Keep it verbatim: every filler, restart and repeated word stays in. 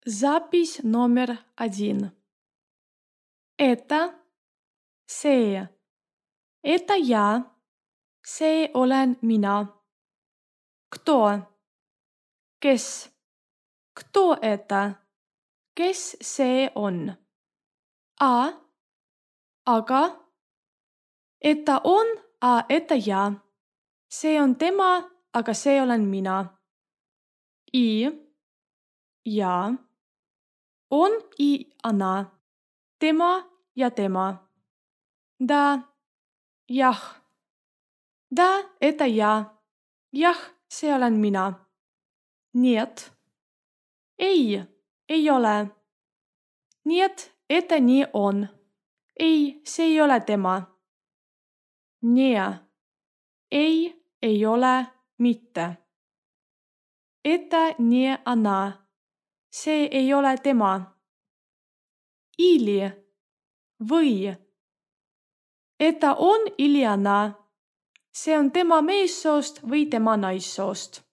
Запись номер один. Это, see. Это я. See olen mina. Кто? Kes? Кто это? Kes see on? А. Aga. Это он, а это я. See on tema, aga see olen mina. И. Ja. Он и она. Tema ja tema. Да. Jah. Да, это я. Jah, see olen mina. Нет. Ei, ei ole. Нет, это не он. Ei, see ei ole tema. Не. Ei, ei ole mitte. Это не она. See ei ole tema. Или. Või. Это он или она. See on tema meessoost või tema naissoost.